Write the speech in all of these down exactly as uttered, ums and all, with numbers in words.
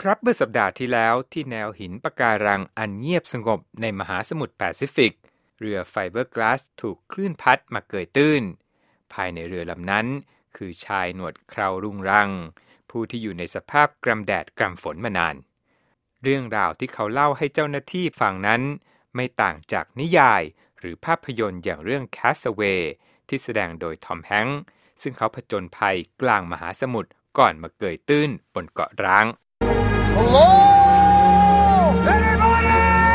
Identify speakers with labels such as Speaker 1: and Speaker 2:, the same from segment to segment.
Speaker 1: ครับเมื่อสัปดาห์ที่แล้วที่แนวหินปะการังอันเงียบสงบในมหาสมุทรแปซิฟิกเรือไฟเบอร์กลาสถูกคลื่นพัดมาเกยตื้นภายในเรือลำนั้นคือชายหนวดเครารุงรังผู้ที่อยู่ในสภาพกรำแดดกรำฝนมานานเรื่องราวที่เขาเล่าให้เจ้าหน้าที่ฟังนั้นไม่ต่างจากนิยายหรือภาพยนตร์อย่างเรื่อง Castaway ที่แสดงโดยทอมแฮงค์ซึ่งเขาผจญภัยกลางมหาสมุทรก่อนมาเกยตื้นบนเกาะร้าง
Speaker 2: Hello anybody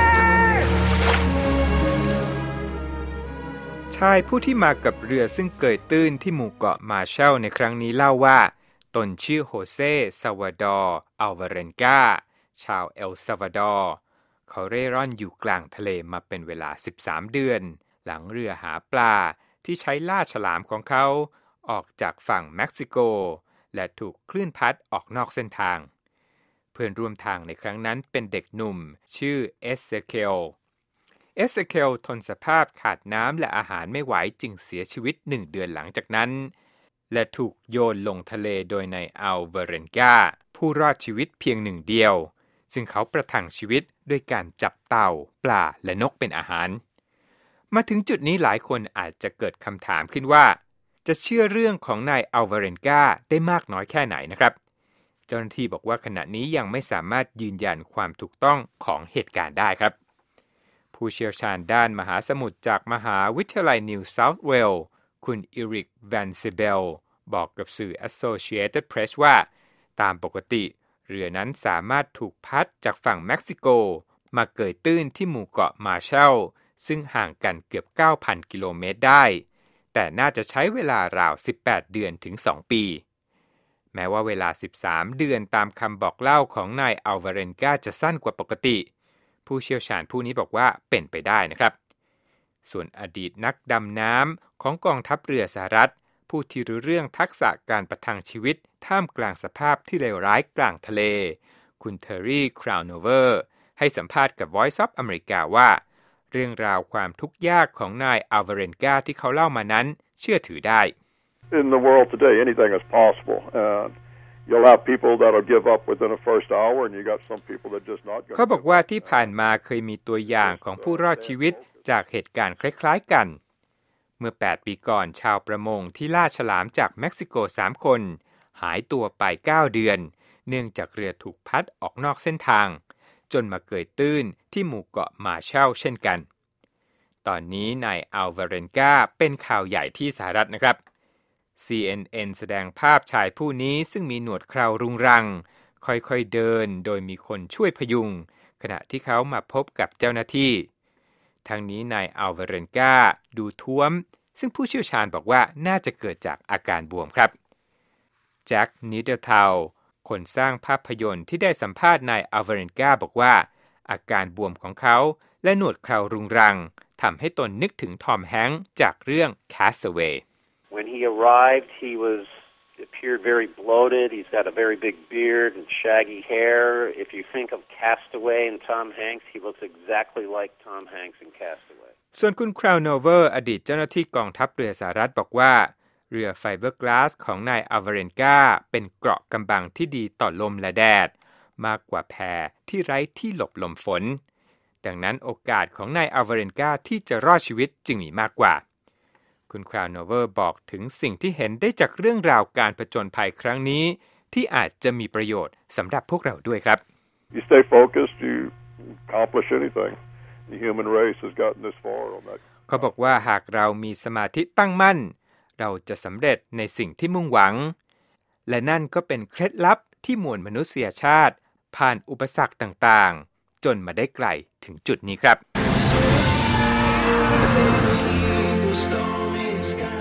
Speaker 1: ชายผู้ที่มากับเรือซึ่งเกยตื้นที่หมู่เกาะมาร์แชลในครั้งนี้เล่าว่าตนชื่อโฮเซซาวาดอร์อัลวาเรนกาชาวเอลซาวาดอร์เขาเร่ร่อนอยู่กลางทะเลมาเป็นเวลาสิบสามเดือนหลังเรือหาปลาที่ใช้ล่าฉลามของเขาออกจากฝั่งเม็กซิโกและถูกคลื่นพัดออกนอกเส้นทางเพื่อนร่วมทางในครั้งนั้นเป็นเด็กหนุ่มชื่อเอสเซเคลเอสเซเคลทนสภาพขาดน้ำและอาหารไม่ไหวจึงเสียชีวิตหนึ่งเดือนหลังจากนั้นและถูกโยนลงทะเลโดยนายอัลวาเรนกาผู้รอดชีวิตเพียงหนึ่งเดียวซึ่งเขาประทังชีวิตด้วยการจับเต่าปลาและนกเป็นอาหารมาถึงจุดนี้หลายคนอาจจะเกิดคำถามขึ้นว่าจะเชื่อเรื่องของนายอัลวาเรนกาได้มากน้อยแค่ไหนนะครับเจ้าหน้าที่บอกว่าขณะนี้ยังไม่สามารถยืนยันความถูกต้องของเหตุการณ์ได้ครับผู้เชี่ยวชาญด้านมหาสมุทรจากมหาวิทยาลัยนิวเซาท์เวลส์คุณอิริกแวนซิเบลบอกกับสื่อ Associated Press ว่าตามปกติเรือนั้นสามารถถูกพัดจากฝั่งเม็กซิโกมาเกยตื้นที่หมู่เกาะมาร์แชลซึ่งห่างกันเกือบ เก้าพัน กิโลเมตรได้แต่น่าจะใช้เวลาราวสิบแปดเดือนถึงสองปีแม้ว่าเวลาสิบสามเดือนตามคำบอกเล่าของนายอัลวาเรนกาจะสั้นกว่าปกติผู้เชี่ยวชาญผู้นี้บอกว่าเป็นไปได้นะครับส่วนอดีตนักดำน้ำของกองทัพเรือสหรัฐผู้ที่รู้เรื่องทักษะการประทังชีวิตท่ามกลางสภาพที่เลวร้ายกลางทะเลคุณเทอร์รี่คราวโนเวอร์ให้สัมภาษณ์กับ Voice of America ว่าเรื่องราวความทุกข์ยากของนายอัลวาเรนกาที่เขาเล่ามานั้นเชื่อถือได้
Speaker 2: In the world today, anything is possible. Uh, you'll have people that'll give up within the first hour, and you got some people that just not.
Speaker 1: เขาบอกว่าที่ผ่านมาเคยมีตัวอย่างของผู้รอดชีวิตจากเหตุการณ์คล้ายๆกันเมื่อแปดปีก่อนชาวประมงที่ล่าฉลามจากเม็กซิโกสามคนหายตัวไปเก้าเดือนเนื่องจากเรือถูกพัดออกนอกเส้นทางจนมาเกยตื้นที่หมู่เกาะมาร์แชลเช่นกันตอนนี้นายอัลวาเรนกาเป็นข่าวใหญ่ที่สหรัฐนะครับ ซี เอ็น เอ็น แสดงภาพชายผู้นี้ซึ่งมีหนวดเครารุงรังค่อยๆเดินโดยมีคนช่วยพยุงขณะที่เขามาพบกับเจ้าหน้าที่ทั้งนี้นายอัลวาเรนกาดูท้วมซึ่งผู้เชี่ยวชาญบอกว่าน่าจะเกิดจากอาการบวมครับแจ็คนิเดอร์เทลคนสร้างภาพยนตร์ที่ได้สัมภาษณ์นายอัลวาเรนกาบอกว่าอาการบวมของเขาและหนวดเครารุงรังทำให้ตนนึกถึงทอมแฮงค์จากเรื่อง Castaway
Speaker 3: When he arrived, he was appeared very bloated. He's got a very big beard and shaggy hair. If you think of Castaway and Tom Hanks, he looks exactly like Tom Hanks in Castaway.
Speaker 1: ส่วนคุณคราวโนเวอร์อดีตเจ้าหน้าที่กองทัพเรือสหรัฐบอกว่าเรือไฟเบอร์กลาสของนายอัลวาเรนกาเป็นเกราะกำบังที่ดีต่อลมและแดดมากกว่าแพที่ไร้ที่หลบลมฝนดังนั้นโอกาสของนายอัลวาเรนกาที่จะรอดชีวิตจึงมีมากกว่าคุณคราวโนเวอร์บอกถึงสิ่งที่เห็นได้จากเรื่องราวการผจญภัยครั้งนี้ที่อาจจะมีประโยชน์สำหรับพวกเราด้วยครับ
Speaker 2: You stay focused, you accomplish anything. The human race has gotten this far on that.
Speaker 1: เขาบอกว่าหากเรามีสมาธิตั้งมั่นเราจะสำเร็จในสิ่งที่มุ่งหวังและนั่นก็เป็นเคล็ดลับที่มวลมนุษยชาติผ่านอุปสรรคต่างๆจนมาได้ไกลถึงจุดนี้ครับ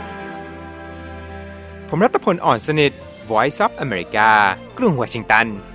Speaker 1: ผมรัตพล อ่อนสนิท Voice of America กรุงวอชิงตัน